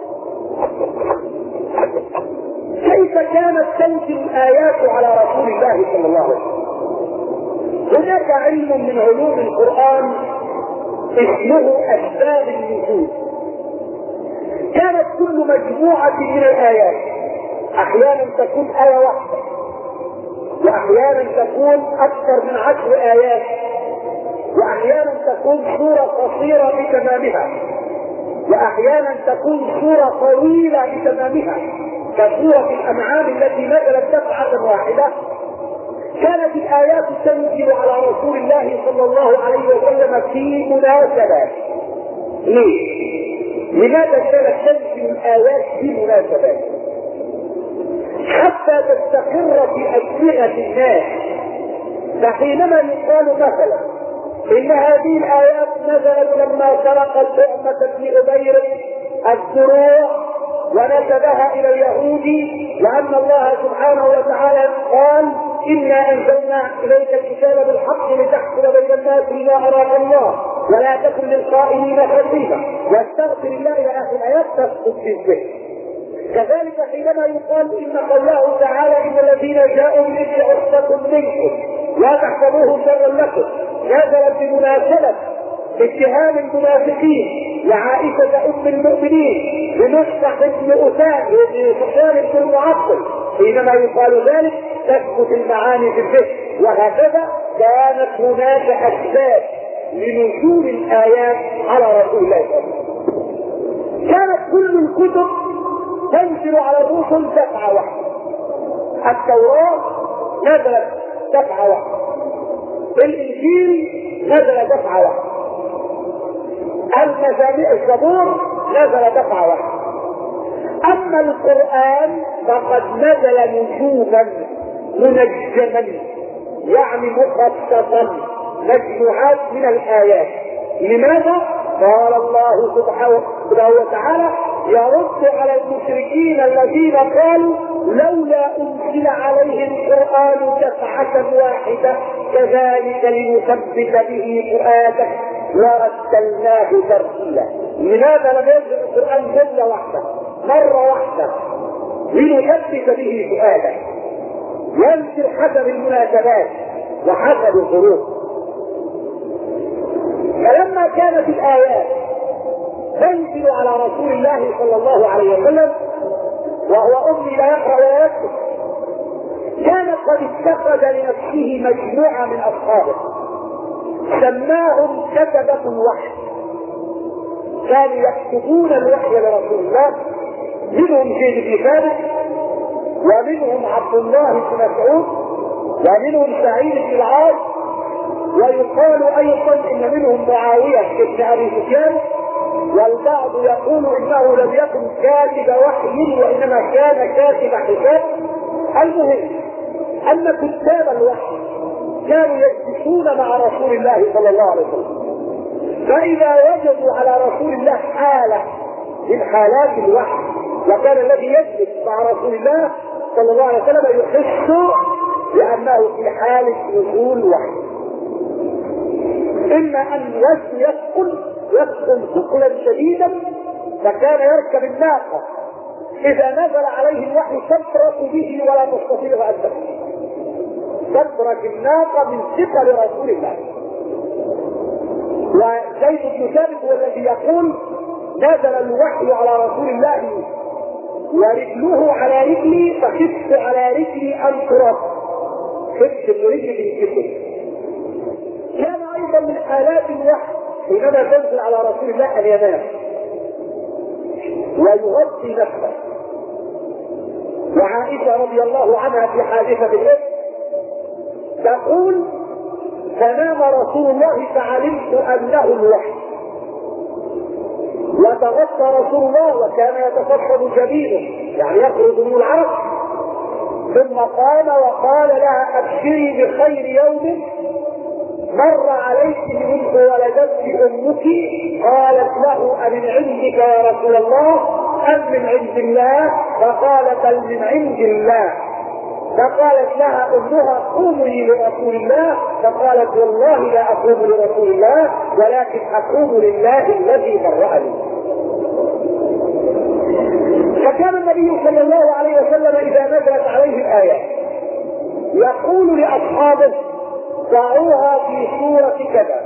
كيف كانت تنزل الايات على رسول الله صلى الله عليه وسلم؟ هناك علم من علوم القران اسمه اسباب النزول. كانت كل مجموعه من الايات احيانا تكون ايه واحده، واحيانا تكون اكثر من عشر ايات، واحيانا تكون سوره قصيره بتمامها، واحيانا تكون سوره طويله بتمامها كسوره الانعام التي نزلت دفعه واحده. كانت الايات تنزل على رسول الله صلى الله عليه وسلم في مناسبات. ليه؟ لماذا كانت تنزل الايات في مناسبات؟ تستقر في أدمغة الناس. فحينما يقال مثلا إن هذه الآيات نزلت لما سرقت طعمة بن عبير الزروع ونسبها إلى اليهود، وأن الله سبحانه وتعالى قال إنا أنزلنا إليك الكتاب بالحق لتحكم بين الناس بما أراك الله ولا تكن للخائنين خصيما واستغفر الله إلى آخر الآيات تسقط في الذهن. كذلك حينما يقال إن قوله تعالى إن الذين جاءوا بإثم عصبة منكم لا تحسبوه شرا لكم نزلت بمناسبة اتهام المنافقين لعائشة أم المؤمنين بمصطح بن أسامة بسفيان بن المعطل. حينما يقال ذلك تثبت المعاني في الذهن. وهكذا كانت هناك أسباب لنزول الآيات على رسول الله صلى الله عليه وسلم. كانت كل الكتب تنزل على الرسل دفعة واحدة. التوراة نزلت دفعة واحدة، الإنجيل نزل دفعة واحدة، المزامير الزبور نزل دفعة واحدة. أما القرآن فقد نزل نجوما منجما، يعني مخصصا مجموعات من الآيات. لماذا؟ قال الله سبحانه وتعالى يرد على المشركين الذين قالوا لولا أنزل عليه القرآن دفعة واحدة كذلك لنثبت به فؤادك ورتلناه ترتيلا. لماذا لم ينزل القرآن جملة واحدة مرة واحدة لنثبت به فؤادك؟ ينزل حسب المناسبات وحسب الظروف. فلما كانت الآيات تنزل على رسول الله صلى الله عليه وسلم وهو أمي لا يقرأ ولا يكتب، كان قد اتخذ لنفسه مجموعة من أصحابه سماهم كتبة الوحي، كانوا يكتبون الوحي لرسول الله. منهم زيد بن ثابت، ومنهم عبد الله بن مسعود، ومنهم سعيد بن العاص، ويقال ايضا ان منهم معاوية بن ابي سفيان، والبعض يقول انه لم يكن كاتب وحي وانما كان كاتب حساب. المهم ان كتاب الوحي كانوا يجلسون مع رسول الله صلى الله عليه وسلم، فاذا وجدوا على رسول الله حالة من حالات الوحي، وكان الذي يجلس مع رسول الله صلى الله عليه وسلم يحس بانه في حالة نزول وحي، اما ان وزنه يثقل يثقل ثقلا شديدا فكان يركب الناقة، اذا نزل عليه الوحي تفرق به ولا تستطيع ان تمشي، تترك الناقة من ثقل رسول الله. وزيد بن ثابت هو الذي يقول نزل الوحي على رسول الله ورجله على رجلي فخفت على رجلي ان تراب، خفت برجلي بالكتب. كان ايضا من حالات الوحي حينما تنزل على رسول الله ان ينام ويغطي نفسه. وعائشة رضي الله عنها في حادثة الإفك تقول فنام رسول الله فعلمت انه الوحي، وتغطى رسول الله وكان يتصفد جبينه يعني يخرج من العرق، ثم قام وقال لها ابشري بخير يوم مر عليك منذ ولدتك امك. قالت له امن عندك يا رسول الله ام من عند الله؟ فقال بل من عند الله. فقالت لها امها قومي لرسول الله، فقالت والله لا اقوم لرسول الله ولكن اقوم لله الذي برأني. فكان النبي صلى الله عليه وسلم اذا نزلت عليه الايات يقول لاصحابه ضعوها في سورة كذا،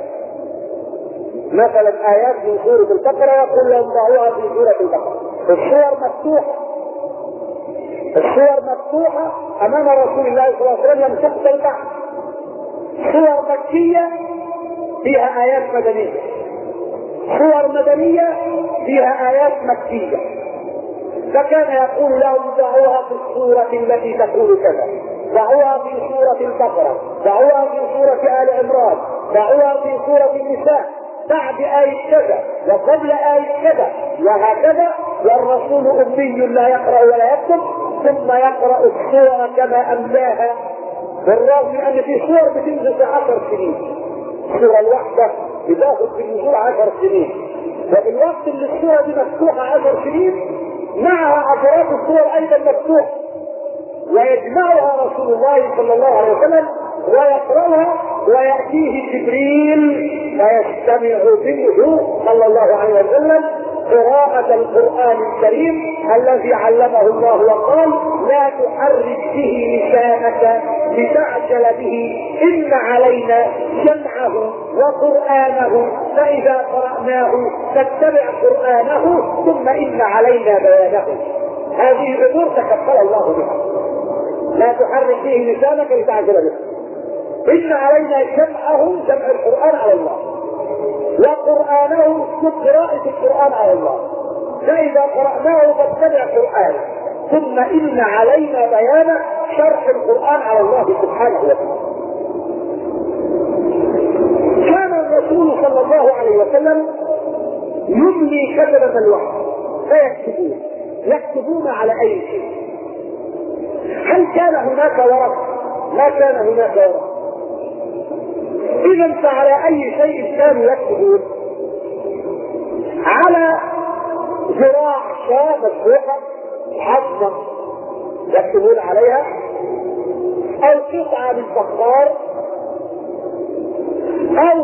مثلا ايات من سورة البقرة يقول لهم ضعوها في سورة البقرة. الصور مفتوحة، الصور مفتوحة امام رسول الله صلى الله عليه وسلم لم تقبل بعد. صور مكية فيها ايات مدنية، صور مدنية فيها ايات مكية. فكان يقول لهم ضعوها في الصورة التي تقول كذا، ضعوها في سورة البقرة، ضعوها في سورة آل عمران، ضعوها في سورة النساء بعد آية كذا وقبل آية كذا، وهكذا. والرسول أمي لا يقرأ ولا يكتب، ثم يقرأ السور كما أملاها، بالرغم من أن في سور بتنزل في عشر سنين. السورة الواحدة بتاخد في النزول عشر سنين، وبالوقت اللي السورة دي مفتوحة عشر سنين معها عشرات السور أيضا مفتوحة، ويجمعها رسول الله صلى الله عليه وسلم ويقرأها، ويأتيه جبريل فيستمع منه صلى الله عليه وسلم قراءة القرآن الكريم الذي علمه الله وقال: لا تحرك به لسانك لتعجل به، إن علينا جمعه وقرآنه فإذا قرأناه فاتبع قرآنه ثم إن علينا بيانه. هذه أمور تكفل الله بها. لا تحرك به لسانك لتعجل به، إن علينا جمعه، جمع القرآن على الله، وقرآنه قراءة القرآن على الله، فإذا قرأناه فاتبع قرآنه ثم إن علينا بيانه، شرح القرآن على الله سبحانه وتعالى. كان الرسول صلى الله عليه وسلم يملي كتبة الوحي فيكتبون، يكتبون على أي شيء. هل كان هناك ورق؟ ما كان هناك ورق. إذا فعلى أي شيء كانوا يكتبون؟ على ذراع شاة مفتوحة عظمة يكتبون عليها، أو قطعة من فخار، أو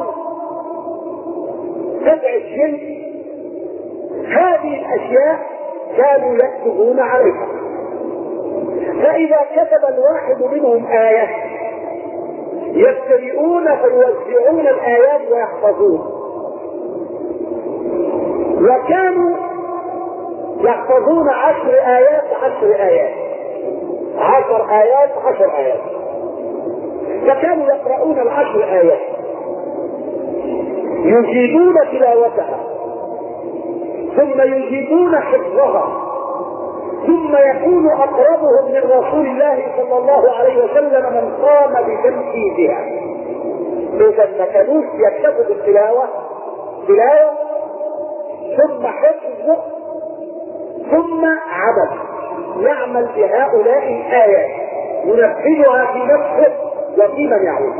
قطعة جلد. هذه الأشياء كانوا يكتبون عليها. فإذا كتب الواحد منهم آية يستمعون فيوزعون الآيات ويحفظون، وكانوا يحفظون عشر آيات عشر آيات عشر آيات عشر آيات فكانوا يقرؤون العشر آيات يجيدون تلاوتها ثم يجيدون حفظها، ثم يكون أقربهم من رسول الله صلى الله عليه وسلم من قام بتنفيذها. إذا ما كانوش يكتفوا بالتلاوة تلاوة ثم حفظ ثم عمل، يعمل بهؤلاء الآيات ينفذها في نفسه وفي من يعود.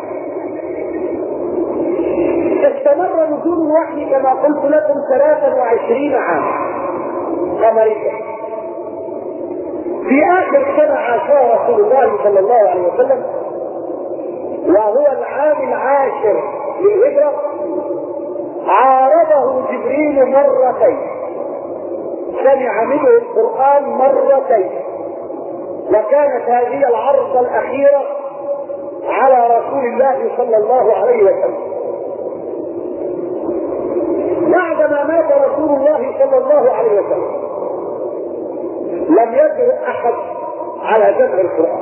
استمر نزول الوحي كما قلت لكم ثلاثا وعشرين عاما قمريا. في آخر سنة عاشها رسول الله صلى الله عليه وسلم، وهو العام العاشر للهجرة، عارضه جبريل مرتين، سمع منه القرآن مرتين، وكانت هذه العرضة الأخيرة على رسول الله صلى الله عليه وسلم. بعدما مات رسول الله صلى الله عليه وسلم لم يجرؤ أحد على جمع القرآن،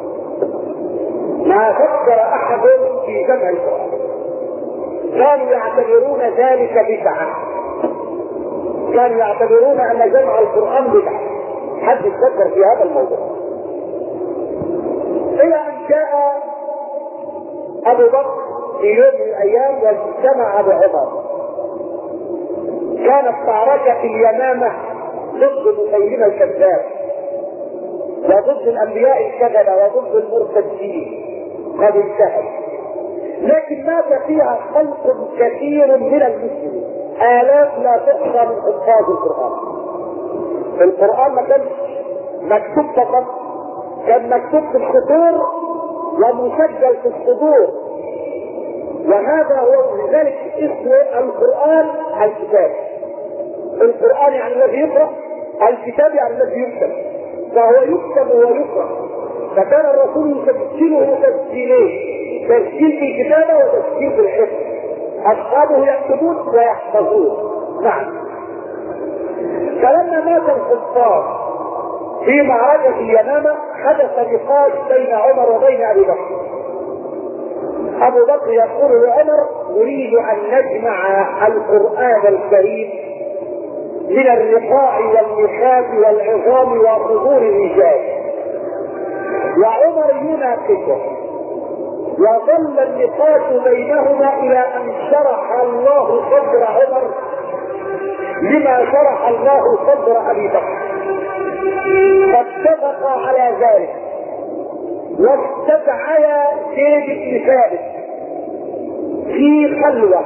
ما فكر أحد في جمع القرآن، كانوا يعتبرون ذلك بدعة، كانوا يعتبرون أن جمع القرآن بدعة، حد يفكر في هذا الموضوع. إلى أن جاء أبو بكر في يوم من الأيام واجتمع بعمر. كانت معركة اليمامة ضد مسيلمة الكذاب وضد الأنبياء الكذبة وضد المرتدين قد انتهت، لكن مات فيها خلق كثير من المسلمين، آلاف لا تحصى من حفاظ القرآن. القرآن ما كانش مكتوب فقط، كان مكتوب في السطور ومسجل في الصدور، وهذا هو لذلك اسم القرآن الكتاب. القرآن يعني الذي يقرأ، الكتاب يعني الذي يكتب، فهو يكتب ويقرأ. فكان الرسول يسجله تسجيلين، تسجيل في الكتابة وتسجيل في الحفظ. أصحابه يكتبون ويحفظون. نعم. فلما مات الحفاظ في معركة اليمامة حدث نقاش بين عمر وبين أبي بكر. أبو بكر يقول لعمر: نريد أن نجمع القرآن الكريم من الرقاع والنخاف والعظام وصدور الرجال. وعمر يناقشه، وظل النقاش بينهما إلى أن شرح الله صدر عمر لما شرح الله صدر أبي بكر، فاتفق على ذلك واستدعيا زيد بن ثابت في خلوة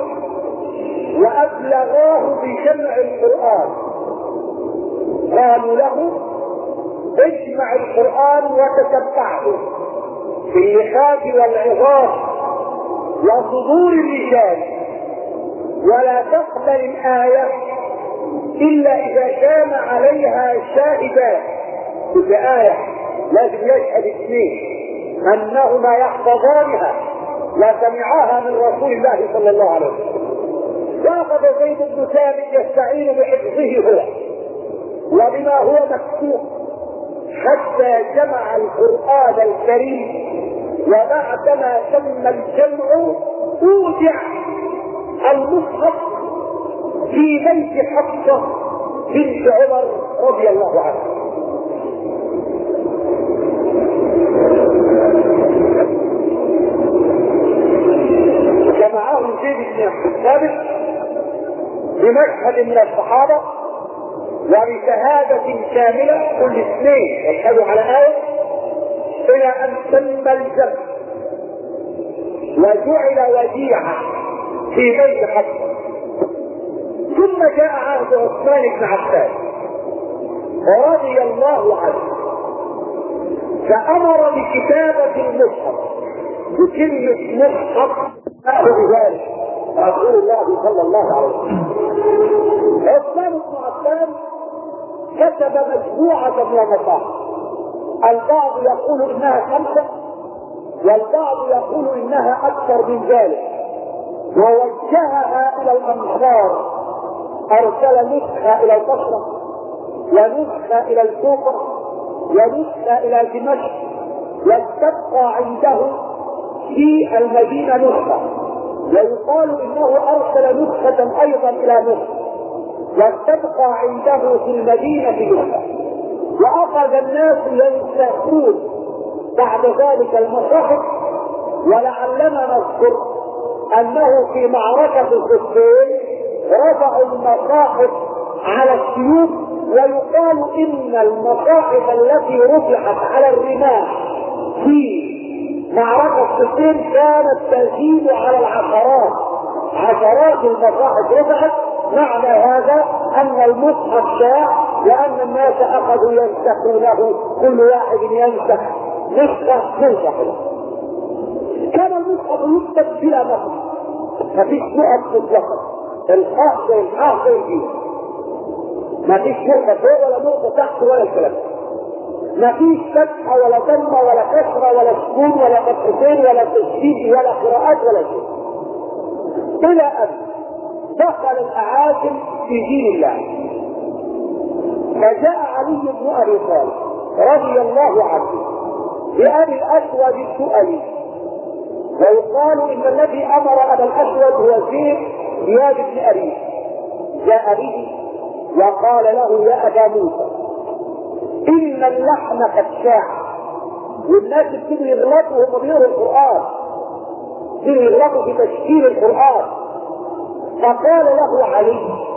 وأبلغاه بجمع القرآن. قالوا له اجمع القرآن وتتبعه في اللحاف والعظام وصدور الرجال، ولا تقبل الآية إلا إذا كان عليها شاهدان. إذا آية لازم يشهد اثنين أنهما يحفظانها وسمعاها من رسول الله صلى الله عليه وسلم. وأخذ زيد بن ثابت يستعين بحفظه هو وبما هو مكتوب حتى جمع القرآن الكريم. وبعدما تم الجمع أودع المصحف في بيت حفصة بنت عمر رضي الله عنها. جمعه زيد بن ثابت بمشهد من الصحابة وبشهادة كاملة كل اثنين يشهدوا على آية إلى أن تم الجمع وجعل وديعة في بيت حفصة. ثم جاء عهد عثمان بن عفان رضي الله عنه فأمر بكتابة المصحف بكلمة مصحف بذلك رسول الله صلى الله عليه وسلم. عثمان بن عفان كتب مجموعة من المصاحف، البعض يقول انها خمسة والبعض يقول انها اكثر من ذلك، ووجهها الى الامصار، ارسل نسخة الى البصرة ونسخة الى الكوفة ونسخة الى دمشق، وتبقى عنده في المدينة نسخة، ويقال انه ارسل نسخة ايضا الى مصر، وتبقى عنده في المدينة نسخة. واخذ الناس ينسخون بعد ذلك المصاحف. ولعلنا نذكر انه في معركة الصفين رفعوا المصاحف على السيوف، ويقال ان المصاحف التي رفعت على الرماح في معركة الصفين كانت تزيد على العشرات، عشرات المصاحف رفعت. معنى هذا ان المصحف شاع لان الناس اخذوا ينسخونه، كل واحد ينسخ نسخة نسخة. كان المصحف يكتب بلا نقص، مفيش نقط مطلقة، الخاء زي الحاء زي الجيم، مفيش نقطة فوق ولا نقطة تحت ولا الكلام، مفيش فتحة ولا ضمة ولا كسرة ولا سكون ولا فتحتين ولا تشديد ولا قراءات ولا شيء. إلى أن دخل الأعاجم في دين الله، فجاء علي بن أبي طالب رضي الله عنه بأبي الأسود السؤالي، ويقال إن الذي أمر أبا الأسود هو زيد زياد بن أبي، جاء به وقال له يا أبا موسى إن اللحن قد شاع، والناس بتيجي يغلطوا وهم بيقروا القرآن، بيجي يغلطوا في تشكيل القرآن. فقال له علي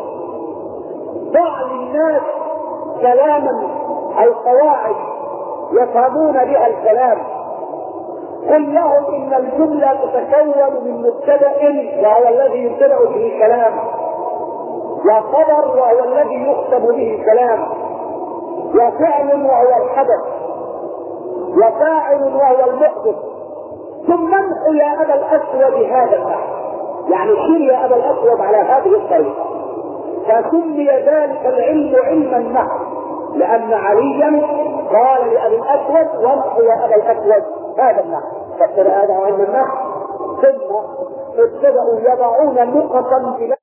ضع للناس كلاما أو قواعد يفهمون بها الكلام، قل لهم إن الجملة تتكون من مبتدأ وهو الذي يبتدأ به الكلام، وخبر وهو الذي يختم به الكلام، وفعل وهو الحدث، وفاعل وهو المحدث. ثم امحو يا أبا الأسود هذا النحو، يعني شير يا أبا الأسود على هذه الطريقة. فسمي ذلك العلم علم النحو لأن عليا قال لأبي الأسود وامحو يا أبا الأسود هذا النحو، فابتدأ هذا علم النحو. ثم ابتدأوا يضعون نقطا بلاد